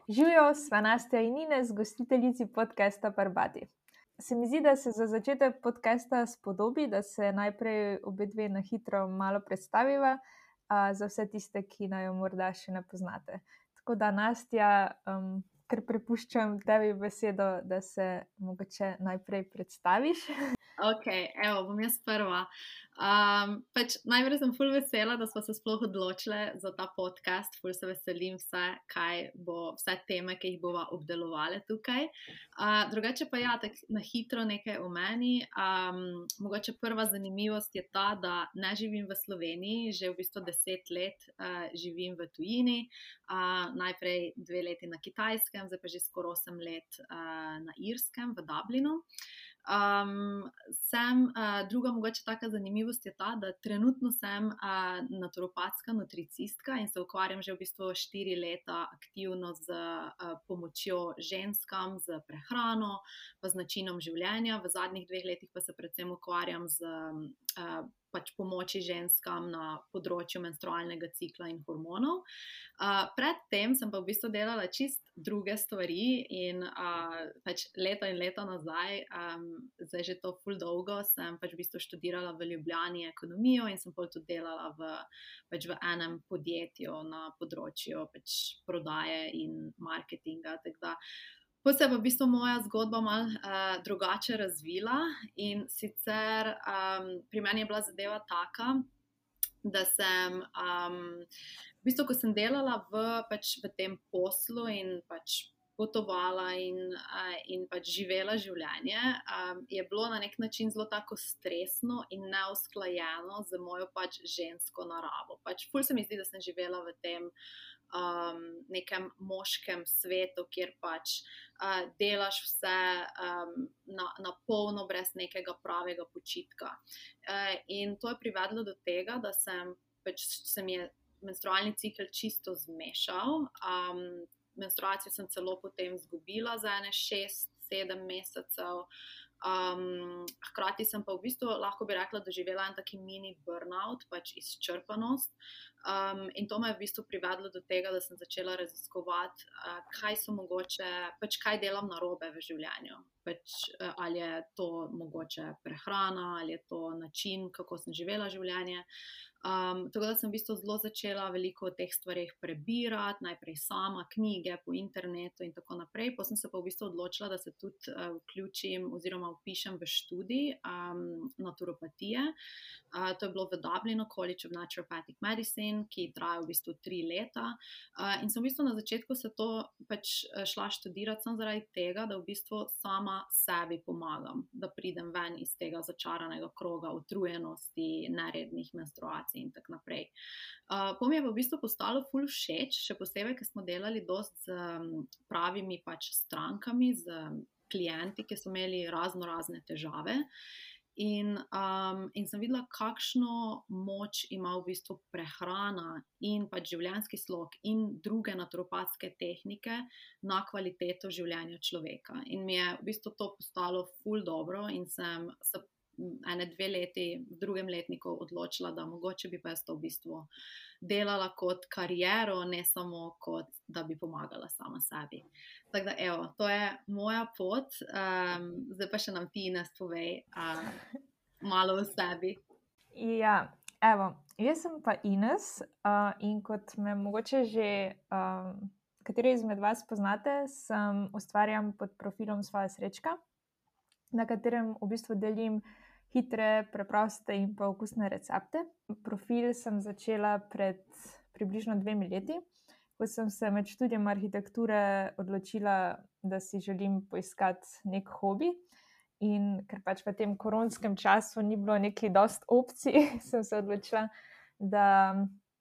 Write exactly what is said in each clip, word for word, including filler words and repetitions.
Živijo, sva Nastja in Ines, gostiteljici podcasta Parbati. Se mi zdi, da se za začetek podcasta spodobi, da se najprej obe dve na hitro malo predstaviva, a, za vse tiste, ki naj jo morda še ne poznate. Tako da, Nastja, um, ker prepuščam tebi besedo, da se mogoče najprej predstaviš. Ok, evo, bom jaz prva. Um, pač najprej sem ful vesela, da smo se sploh odločile za ta podcast. Ful se veselim vse, kaj bo, vse teme, ki jih bova obdelovali tukaj. Uh, drugače pa ja, tak na hitro nekaj o meni. Um, mogoče prva zanimivost je ta, da ne živim v Sloveniji, že v bistvu deset let uh, živim v tujini. Uh, najprej dve leti na Kitajskem, zdaj pa že skoraj osem let uh, na Irskem, v Dublinu. Um, sem, uh, druga mogoče taka zanimivost je ta, da trenutno sem uh, naturopatska nutricistka in se ukvarjam že v bistvu štiri leta aktivno z uh, pomočjo ženskam, z prehrano, pa z načinom življenja. V zadnjih dveh letih pa se predvsem ukvarjam z uh, pač pomoči ženskam na področju menstrualnega cikla in hormonov. Uh, predtem sem pa v bistvu delala čist druge stvari in uh, pač leta in leta nazaj, um, zdaj že to ful dolgo, sem pač v bistvu študirala v Ljubljani ekonomijo in sem pol tudi delala v, pač v enem podjetju na področju pač prodaje in marketinga, tako da Potem se je pa v bistvu moja zgodba malo uh, drugače razvila in sicer um, pri meni je bila zadeva taka, da sem um, v bistvu, ko sem delala v, pač v tem poslu in pač potovala in, uh, in pač živela življenje, um, je bilo na nek način zelo tako stresno in neusklajeno z mojo pač žensko naravo. Pač ful se mi zdi, da sem živela v tem um, nekem moškem svetu, kjer pač uh, delaš vse um, na, na polno, brez nekega pravega počitka. Uh, in to je privedlo do tega, da sem, pač se mi je menstrualni cikel čisto zmešal. Um, menstruacijo sem celo potem izgubila za ene šest, sedem mesecev. Um, hkrati sem pa v bistvu, lahko bi rekla, doživela en taki mini burnout, pač izčrpanost. Um, in to me je v bistvu privedlo do tega, da sem začela raziskovati, uh, kaj so mogoče, pač kaj delam narobe v življenju. Pač, uh, ali je to mogoče prehrana, ali je to način, kako sem živela življenje. Um, tako da sem v bistvu zelo začela veliko o teh stvarih prebirati, najprej sama, knjige po internetu in tako naprej. Potem sem se pa v bistvu odločila, da se tudi uh, vključim oziroma vpišem v študij um, naturopatije. Uh, to je bilo v Dublinu, College of Naturopathic Medicine, ki traja v bistvu tri leta. Uh, in sem v bistvu na začetku se to pač šla študirati samo zaradi tega, da v bistvu sama sebi pomagam, da pridem ven iz tega začaranega kroga utrujenosti, nerednih menstruacij in tako naprej. Uh, po mi je pa v bistvu postalo ful všeč, še posebej, ker smo delali dosti z um, pravimi pač strankami, z um, klienti, ki so imeli razno razne težave. In, um, in sem videla, kakšno moč ima v bistvu prehrana in pač življenjski slog in druge naturopatske tehnike na kvaliteto življenja človeka. In mi je v bistvu to postalo ful dobro in sem se ene dve leti v drugem letniku odločila, da mogoče bi pa jaz to v bistvu delala kot kariero, ne samo kot, da bi pomagala sama sebi. Tako da, evo, to je moja pot. Um, zdaj pa še nam ti, Ines, povej uh, malo o sebi. Ja, evo, jaz sem pa Ines uh, in kot me mogoče že um, kateri izmed vas poznate, sem ustvarjam pod profilom Svoja srečka, na katerem v bistvu delim hitre, preproste in pa okusne recepte. Profil sem začela pred približno dvemi leti, ko sem se med študijem arhitekture odločila, da si želim poiskati nek hobi. In ker pač v tem koronskem času ni bilo nekaj dosti opcij, sem se odločila, da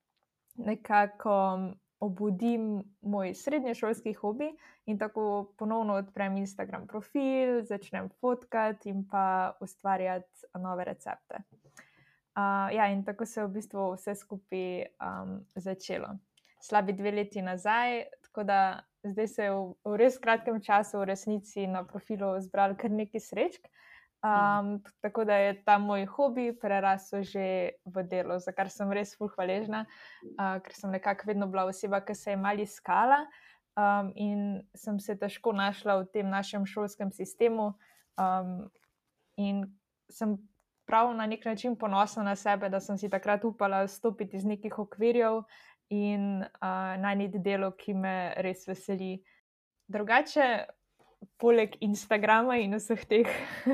nekako obudim moj srednješolski hobi in tako ponovno odprem Instagram profil, začnem fotkati in pa ustvarjati nove recepte. Uh, ja, in tako se je v bistvu vse skupaj um, začelo. Slabi dve leti nazaj, tako da zdaj se je v, v res kratkem času v resnici na profilu zbralo kar nekaj srečk. Um, tako da je ta moj hobi prerasel že v delo, za kar sem res ful hvaležna, uh, ker sem nekako vedno bila oseba, ki se je malo iskala um, in sem se težko našla v tem našem šolskem sistemu. Um, in sem prav na nek način ponosna na sebe, da sem si takrat upala stopiti iz nekih okvirjev in uh, najti delo, ki me res veseli. Drugače, poleg Instagrama in vseh teh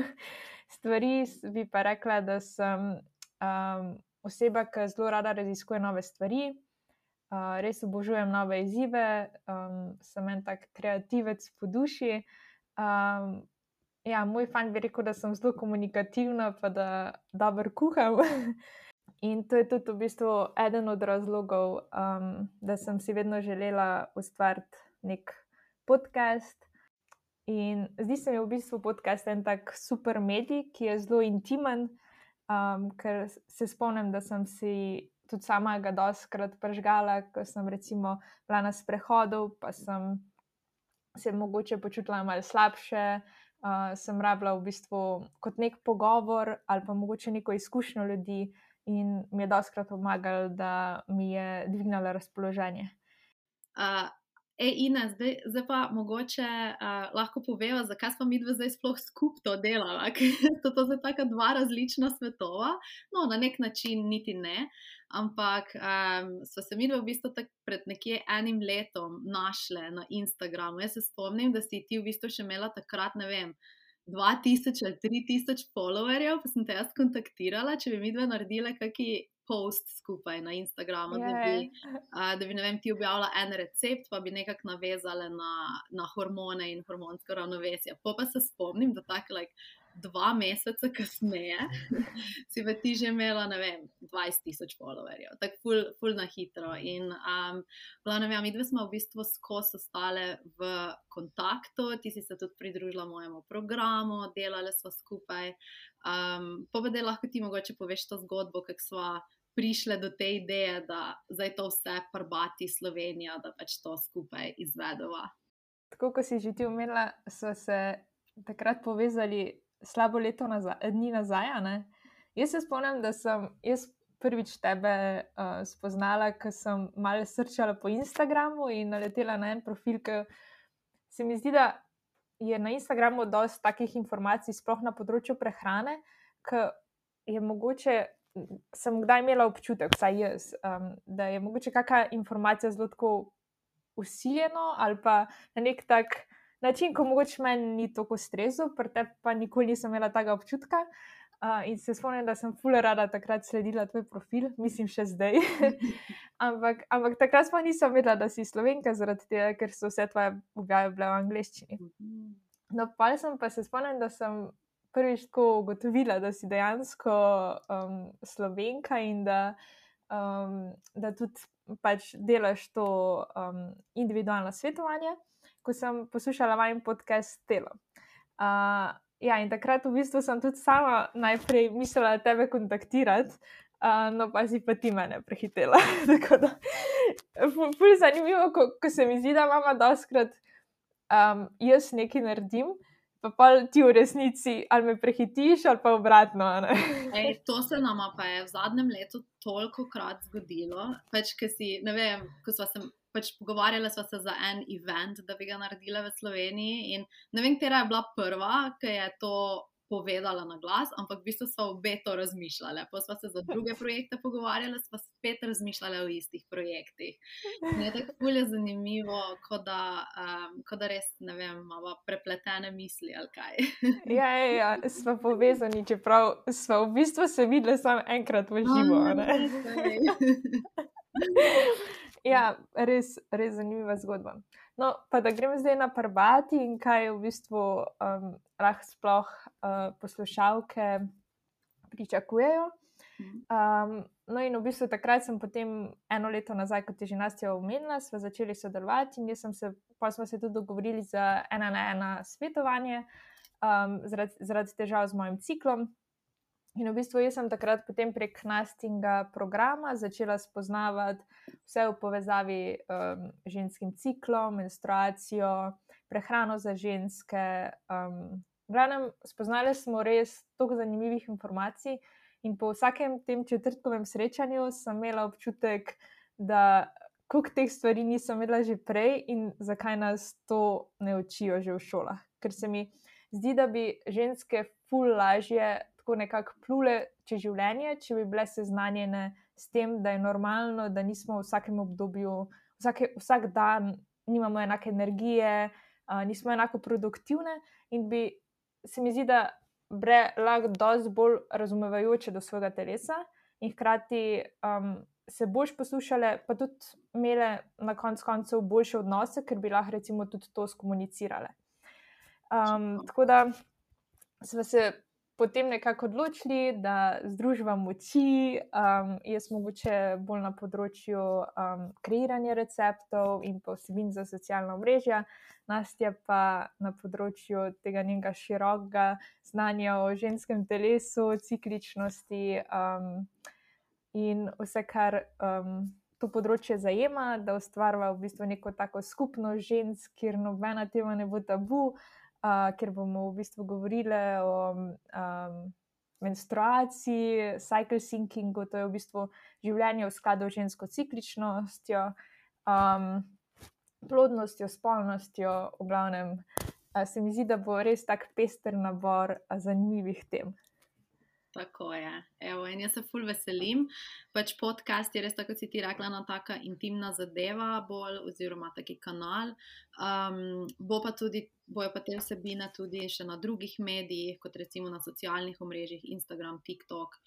stvari, bi pa rekla, da sem um, oseba, ki zelo rada raziskuje nove stvari. Uh, res obožujem nove izzive, um, sem en tak kreativec po duši. Um, ja, moj fant bi rekel, da sem zelo komunikativna, pa da dobro kuham. In to je tudi v bistvu eden od razlogov, um, da sem si vedno želela ustvariti nek podcast. In zdi se mi v bistvu podcast en tak super medij, ki je zelo intimen, um, ker se spomnim, da sem si tudi sama ga dostikrat prižgala, ko sem recimo bila na sprehodu, pa sem se mogoče počutila malo slabše, uh, sem rabila v bistvu kot nek pogovor ali pa mogoče neko izkušnjo ljudi in mi je dostikrat pomagalo, da mi je dvignalo razpoloženje. Uh, ej, Ina, zdaj, zdaj pa mogoče uh, lahko poveva, zakaj smo mi dve zdaj sploh skupaj to delala, ker so to zdaj taka dva različna svetova, no, na nek način niti ne, ampak um, so se mi dve v bistvu tak pred nekje enim letom našle na Instagramu. Jaz se spomnim, da si ti v bistvu še imela takrat, ne vem, dva tisoč ali tri tisoč followerjev, pa sem te jaz kontaktirala, če bi mi dve naredile kaki post skupaj na Instagramu, da bi, uh, da bi, ne vem, ti objavila en recept, pa bi nekako navezala na, na hormone in hormonsko ravnovesje. Po pa se spomnim, da tako like, dva meseca kasneje si pa ti že imela, ne vem, dvajset tisoč followerjev, tako ful, ful na hitro. In um, glavno, ja, mi dve smo v bistvu skozi ostale v kontaktu, ti si se tudi pridružila mojemu programu, delali smo skupaj. Um, pa da lahko ti mogoče poveš to zgodbo, kako sva prišle do te ideje, da zdaj to vse prbati Slovenija, da pač to skupaj izvedova. Tako, ko si že ti omenila, so se takrat povezali slabo leto nazaj, dni nazaj, ne? Jaz se spomnim, da sem jaz prvič tebe uh, spoznala, ko sem malo srčala po Instagramu in naletela na en profil, ki se mi zdi, da je na Instagramu dosti takih informacij, sploh na področju prehrane, ki je mogoče, sem kdaj imela občutek, vsaj jaz, um, da je mogoče kakšna informacija zelo tako usiljeno ali pa na nek tak način, ko mogoče meni ni toliko stresno, pri tebi pa nikoli nisem imela tega občutka. Uh, in se spomnim, da sem ful rada takrat sledila tvoj profil, mislim še zdaj. ampak, ampak takrat pa nisem vedela, da si Slovenka, zaradi tega, ker so vse tvoje objave bile v angleščini. No, pa sem pa se spomnim, da sem prvič tako ugotovila, da si dejansko um, Slovenka in da, um, da tudi pač delaš to um, individualno svetovanje, ko sem poslušala vajen podcast Telo. Uh, ja, in takrat v bistvu sem tudi sama najprej mislila tebe kontaktirati, uh, no pa si pa ti mene prehitela. Tako da, ful zanimivo, ko, ko se mi zdi, da mama dostikrat um, jaz nekaj naredim, pa pa ti v resnici ali me prehitiš ali pa obratno. Ej, to se nama pa je v zadnjem letu toliko krat zgodilo, pač, ko si, ne vem, ko sva se pač pogovarjala sva se za en event, da bi ga naredila v Sloveniji in ne vem, katera je bila prva, ki je to povedala na glas, ampak v bistvu sva obe to razmišljale. Pa sva se za druge projekte pogovarjala, sva spet razmišljale o istih projektih. In je tako ful je zanimivo, kot da, um, ko da res, ne vem, malo prepletene misli ali kaj. ja, ja, ja, sva povezani, čeprav sva v bistvu se videli samo enkrat v živo, ne? Ja, res, res zanimiva zgodba. No, pa da grem zdaj na prbati in kaj v bistvu um, lahko sploh uh, poslušalke pričakujejo. Um, no in v bistvu takrat sem potem eno leto nazaj, kot je že Nastja omenila, sva začeli sodelovati in jaz sem se, pa smo se tudi dogovorili za ena na ena svetovanje um, zaradi, zaradi težav z mojim ciklom. In v bistvu jaz sem takrat potem prek Nastinga programa začela spoznavati vse v povezavi um, ženskim ciklom, menstruacijo, prehrano za ženske. Um, v glavnem, spoznali smo res toliko zanimivih informacij in po vsakem tem četrtkovem srečanju sem imela občutek, da koliko teh stvari nisem imela že prej in zakaj nas to ne učijo že v šolah. Ker se mi zdi, da bi ženske ful lažje tako nekako plule čez življenje, če bi bile seznanjene s tem, da je normalno, da nismo v vsakem obdobju, vsake, vsak dan nimamo enake energije, uh, nismo enako produktivne in bi se mi zdi, da bre lahko dosti bolj razumevajoče do svojega telesa in hkrati um, se boljš poslušale, pa tudi imele na koncu koncev boljše odnose, ker bi lahko recimo tudi to skomunicirale. Um, tako da smo se potem nekako odločili, da združiva moči, um, jaz mogoče bolj na področju um, kreiranja receptov in pa vsebin za socialna omrežja, Nastja pa na področju tega njenega širokega znanja o ženskem telesu, cikličnosti um, in vse, kar um, to področje zajema, da ustvarva v bistvu neko tako skupnost žensk, kjer nobena tema ne bo tabu, Uh, ker bomo v bistvu govorile o um, menstruaciji, cycle synchingu, to je v bistvu življenje v skladu z žensko cikličnostjo, um, plodnostjo, spolnostjo, v glavnem. Uh, se mi zdi, da bo res tak pester nabor uh, zanimivih tem. Tako je. Evo, in jaz se ful veselim. Pač podcast je res, tako si ti rekla, ena taka intimna zadeva bolj, oziroma taki kanal. Um, bo pa tudi, bojo pa te vsebine tudi še na drugih medijih, kot recimo na socialnih omrežjih, Instagram, TikTok,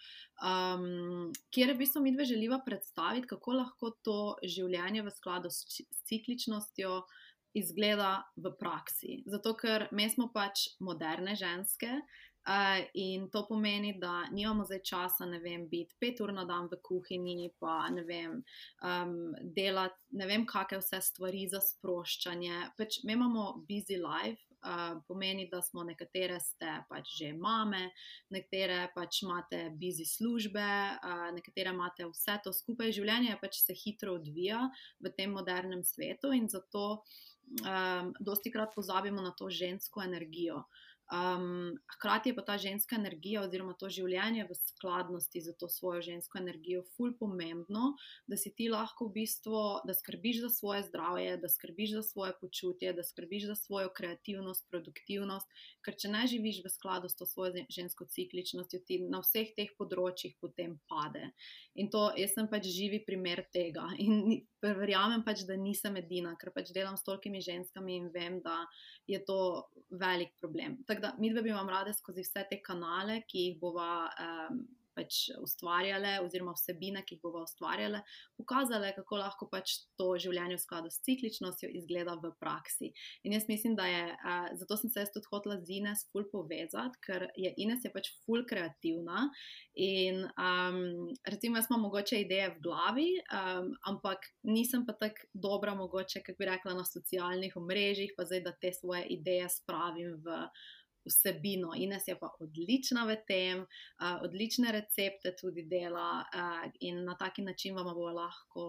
um, kjer v bistvu mi dve želiva predstaviti, kako lahko to življenje v skladu s, s cikličnostjo izgleda v praksi. Zato, ker mi smo pač moderne ženske, Uh, in to pomeni, da nimamo zdaj časa, ne vem, biti pet ur na dan v kuhinji, pa ne vem, um, delati, ne vem, kakšne vse stvari za sproščanje. Pač mi imamo busy life, uh, pomeni, da smo nekatere ste pač že mame, nekatere pač imate busy službe, uh, nekatere imate vse to skupaj. Življenje pač se hitro odvija v tem modernem svetu in zato um, dosti krat pozabimo na to žensko energijo. Um, hkrati je pa ta ženska energija oziroma to življenje v skladnosti za to svojo žensko energijo ful pomembno, da si ti lahko v bistvu, da skrbiš za svoje zdravje, da skrbiš za svoje počutje, da skrbiš za svojo kreativnost, produktivnost, ker če ne živiš v skladu s to svojo žensko cikličnostjo, ti na vseh teh področjih potem pade. In to, jaz sem pač živi primer tega in verjamem pač, da nisem edina, ker pač delam s tolikimi ženskami in vem, da je to velik problem. Tako da mi dve bi vam rade skozi vse te kanale, ki jih bova um, pač ustvarjale, oziroma vsebine, ki jih bova ustvarjale, pokazale, kako lahko pač to življenje v skladu s cikličnostjo izgleda v praksi. In jaz mislim, da je, uh, zato sem se jaz tudi hotela z Ines ful povezati, ker je Ines je pač ful kreativna in um, recimo jaz imam mogoče ideje v glavi, um, ampak nisem pa tako dobra mogoče, kako bi rekla, na socialnih omrežjih, pa zdaj, da te svoje ideje spravim v vsebino. Ines je pa odlična v tem, uh, odlične recepte tudi dela uh, in na taki način vam bo lahko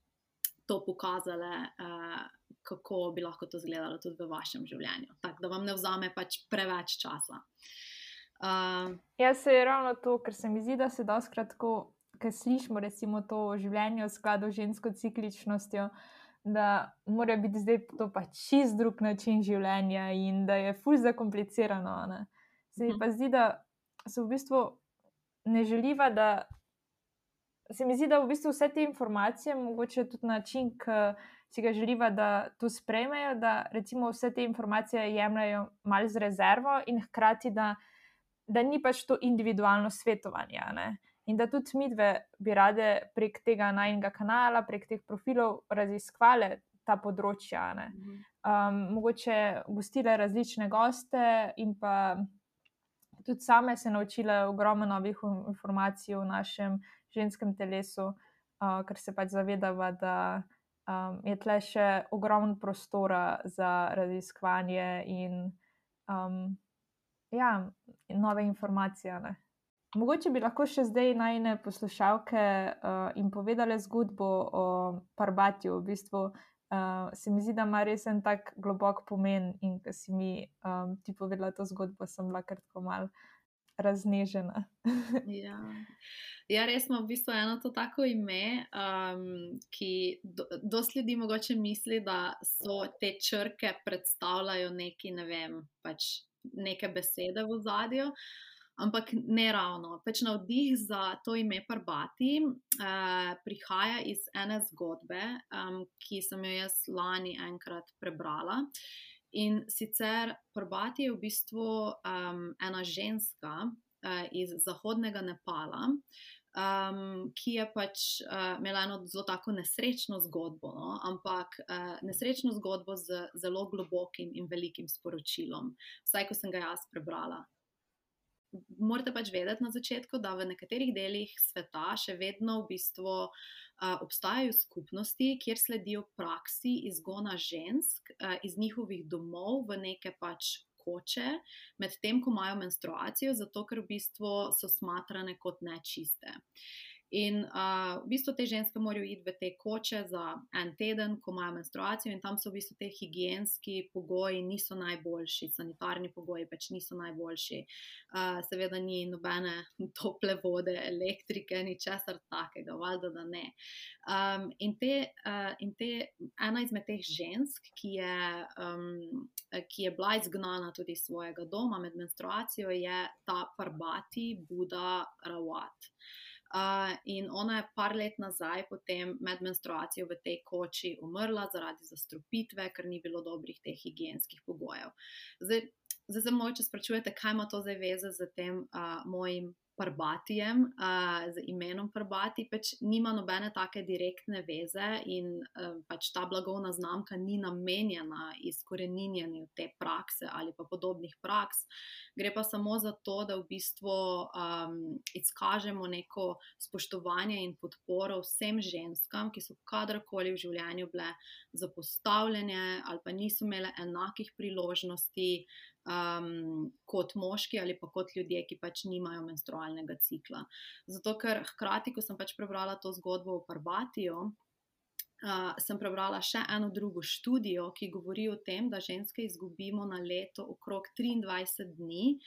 to pokazale, uh, kako bi lahko to izgledalo tudi v vašem življenju. Tako da vam ne vzame pač preveč časa. Uh, ja, se je ravno to, ker se mi zdi, da se dostikrat tako, ker slišimo recimo to življenje v skladu z žensko cikličnostjo, da mora biti zdaj to pa čist drug način življenja in da je ful zakomplicirano. Ne? Se mi pa zdi, da se v bistvu ne želiva, da se mi zdi, da v bistvu vse te informacije, mogoče tudi način, ki si ga želiva, da to sprejmejo, da recimo vse te informacije jemljajo malo z rezervo in hkrati, da, da ni pač to individualno svetovanje, ne? In da tudi mi dve bi rade prek tega najnega kanala, prek teh profilov raziskvale ta področja. Ne? Um, mogoče gostile različne goste in pa tudi same se naučile ogromno novih informacij o našem ženskem telesu, uh, ker se pač zavedava, da um, je tle še ogromno prostora za raziskovanje in um, ja, nove informacije. Ne? Mogoče bi lahko še zdaj najne poslušalke uh, in povedale zgodbo o Parbatiju. V bistvu uh, se mi zdi, da ima res en tak globok pomen in ko si mi um, ti povedala to zgodbo, sem bila kar tako mal raznežena. Ja. Ja, res smo v bistvu eno to tako ime, um, ki do, dosti ljudi mogoče misli, da so te črke predstavljajo neki, ne vem, pač neke besede v ozadju, ampak ne ravno. Pač navdih za to ime Parbati uh, prihaja iz ene zgodbe, um, ki sem jo jaz lani enkrat prebrala. In sicer Parbati je v bistvu um, ena ženska uh, iz zahodnega Nepala, Um, ki je pač uh, imela eno zelo tako nesrečno zgodbo, no? ampak uh, nesrečno zgodbo z zelo globokim in velikim sporočilom, vsaj ko sem ga jaz prebrala. Morate pač vedeti na začetku, da v nekaterih delih sveta še vedno v bistvu uh, obstajajo skupnosti, kjer sledijo praksi izgona žensk uh, iz njihovih domov v neke pač koče, med tem, ko imajo menstruacijo, zato ker v bistvu so smatrane kot nečiste. In uh, v bistvu te ženske morajo iti v te koče za en teden, ko imajo menstruacijo, in tam so v bistvu te higienski pogoji niso najboljši, sanitarni pogoji pač niso najboljši. Uh, seveda ni nobene tople vode, elektrike, ni česar takega, valjda da ne. Um, in, te, uh, in te, ena izmed teh žensk, ki je, um, ki je bila izgnana tudi iz svojega doma med menstruacijo, je ta Parbati Buddha Rawat. Uh, in ona je par let nazaj potem med menstruacijo v tej koči umrla zaradi zastrupitve, ker ni bilo dobrih teh higienskih pogojev. Zdaj, zdaj se mogoče sprašujete, kaj ima to zdaj veze z tem uh, mojim Parbatijem, uh, z imenom Parbati, pač nima nobene take direktne veze in uh, pač ta blagovna znamka ni namenjena izkoreninjenju te prakse ali pa podobnih praks. Gre pa samo za to, da v bistvu um, izkažemo neko spoštovanje in podporo vsem ženskam, ki so kadarkoli v življenju bile zapostavljene ali pa niso imele enakih priložnosti Um, kot moški ali pa kot ljudje, ki pač nimajo menstrualnega cikla. Zato, ker hkrati, ko sem pač prebrala to zgodbo o Parbatiju, uh, sem prebrala še eno drugo študijo, ki govori o tem, da ženske izgubimo na leto okrog triindvajset dni,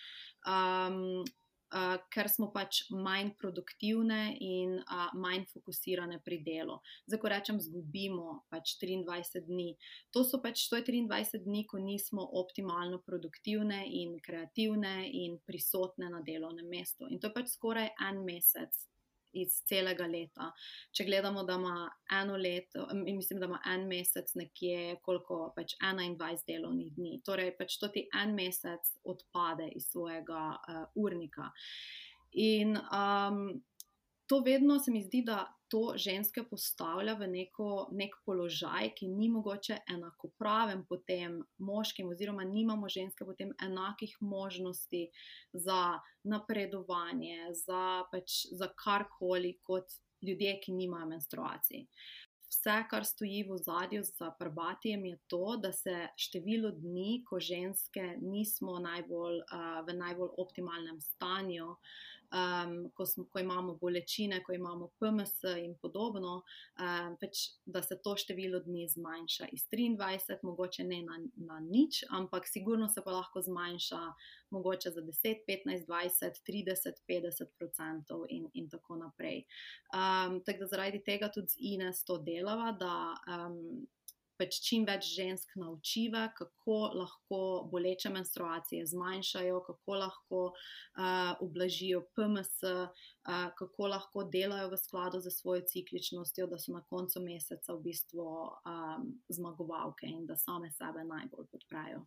um, Uh, ker smo pač manj produktivne in uh, manj fokusirane pri delu. Zdaj, ko rečem zgubimo pač triindvajset dni, to so pač to je triindvajset dni, ko nismo optimalno produktivne in kreativne in prisotne na delovnem mestu. In to je pač skoraj en mesec iz celega leta. Če gledamo, da ima eno leto, mislim, da ima en mesec nekje koliko pač enaindvajset delovnih dni. Torej, pač to ti en mesec odpade iz svojega uh, urnika. In um, to vedno se mi zdi, da to ženske postavlja v neko, nek položaj, ki ni mogoče enakopraven potem moškim, oziroma nimamo ženske potem enakih možnosti za napredovanje, za, pač, za karkoli kot ljudje, ki nimajo menstruacij. Vse, kar stoji v ozadju za Parbatijem, je to, da se število dni, ko ženske nismo najbolj, uh, v najbolj optimalnem stanju, um, ko, smo, ko imamo bolečine, ko imamo P M S in podobno, um, pač, da se to število dni zmanjša iz triindvajset, mogoče ne na, na nič, ampak sigurno se pa lahko zmanjša mogoče za deset, petnajst, dvajset, trideset, petdeset procentov in, in tako naprej. Um, tako da zaradi tega tudi z Ines to delava, da um, pač čim več žensk naučiva, kako lahko boleče menstruacije zmanjšajo, kako lahko uh, ublažijo P M S, uh, kako lahko delajo v skladu z svojo cikličnostjo, da so na koncu meseca v bistvu um, zmagovalke in da same sebe najbolj podprejo.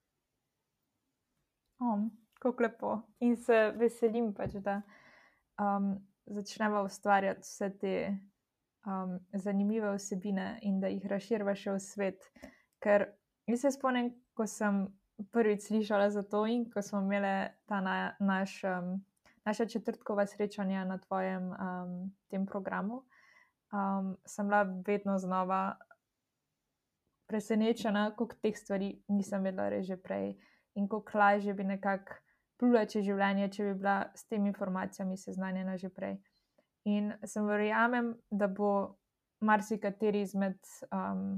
Oh, kako lepo. In se veselim pač, da um, začneva ustvarjati vse te um, zanimive vsebine in da jih razširva še v svet. Ker jaz se spomnim, ko sem prvič slišala za to in ko smo imeli ta na, naš, um, naša četrtkova srečanja na tvojem um, tem programu, um, sem bila vedno znova presenečena, koliko teh stvari nisem vedela res že prej. In kako lažje bi nekako plula čez življenje, če bi bila s temi informacijami seznanjena že prej. In sem verjamem, da bo marsikateri izmed um,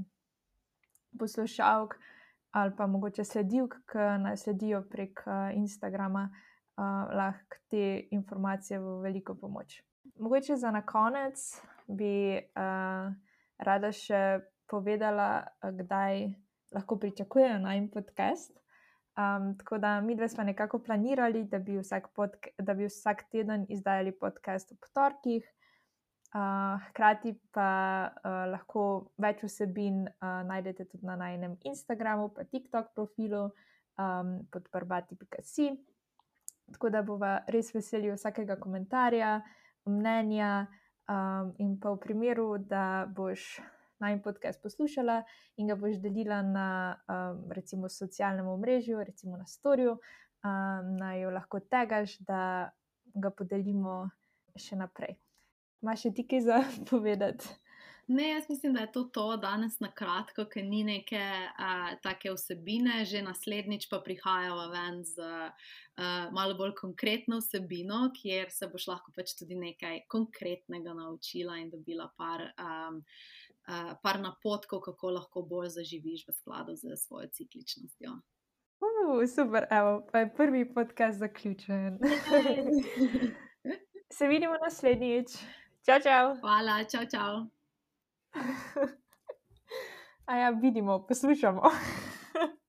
poslušalk ali pa mogoče sledilk, ki nas sledijo prek uh, Instagrama, uh, lahko te informacije v veliko pomoč. Mogoče za na konec bi uh, rada še povedala, kdaj lahko pričakujejo najin podcast. Um, tako da mi dve smo nekako planirali, da bi vsak, podk- da bi vsak teden izdajali podcast ob torkih. Uh, hkrati pa uh, lahko več vsebin uh, najdete tudi na najnem Instagramu, pa TikTok profilu um, pod barbati pika si. Tako da bova res veseli vsakega komentarja, mnenja um, in pa v primeru, da boš najin podcast poslušala in ga boš delila na um, recimo socialnem omrežju, recimo na storju, um, naj jo lahko tagaš, da ga podelimo še naprej. Imaš še ti kaj za povedati? Ne, jaz mislim, da je to to danes na kratko, ker ni neke uh, take vsebine, že naslednjič pa prihajava ven z uh, malo bolj konkretno vsebino, kjer se boš lahko pač tudi nekaj konkretnega naučila in dobila par, um, uh, par napotkov, kako lahko bolj zaživiš v skladu z svojo cikličnostjo. Uh, super, evo, pa je prvi podcast zaključen. Se vidimo naslednjič. Čau, čau. Hvala, čau, čau. A ja, vidimo, poslušamo.